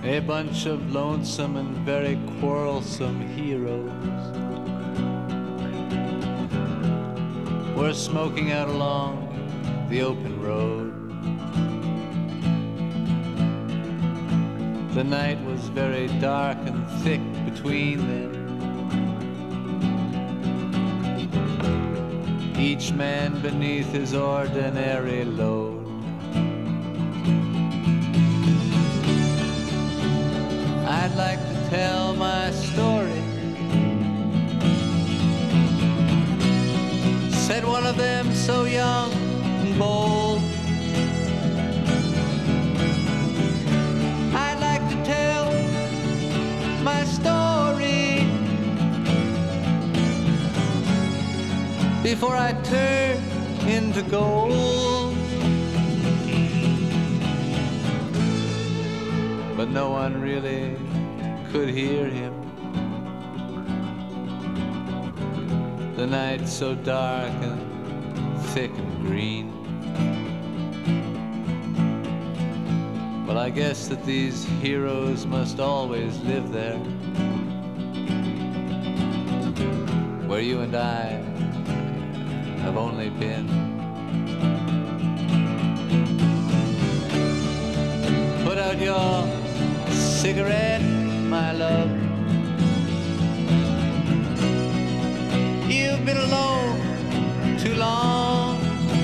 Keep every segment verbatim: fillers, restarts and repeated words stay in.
A bunch of lonesome and very quarrelsome heroes were smoking out along the open road. The night was very dark and thick between them. Each man beneath his ordinary load. I'd like to tell my story, said one of them so young and bold. I'd like to tell my story before I turn into gold. But no one really could hear him. The night so dark and thick and green. Well, I guess that these heroes must always live there, where you and I have only been. Put out your cigarette, my love. You've been alone too long,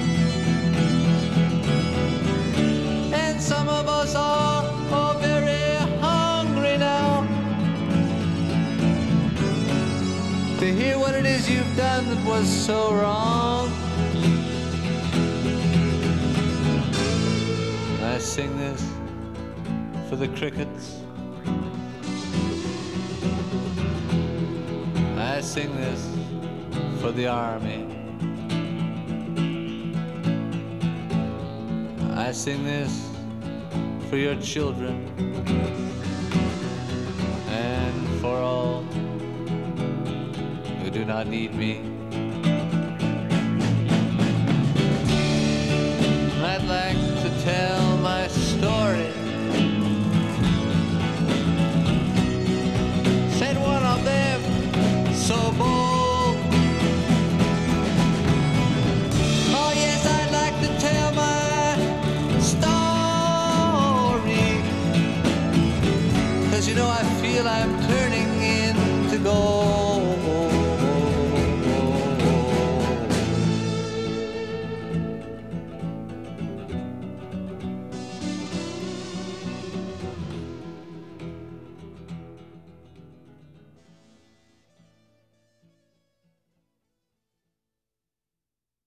and some of us are all very hungry now to hear what it is you've done that was so wrong. I sing this for the crickets. I sing this for the army. I sing this for your children and for all who do not need me.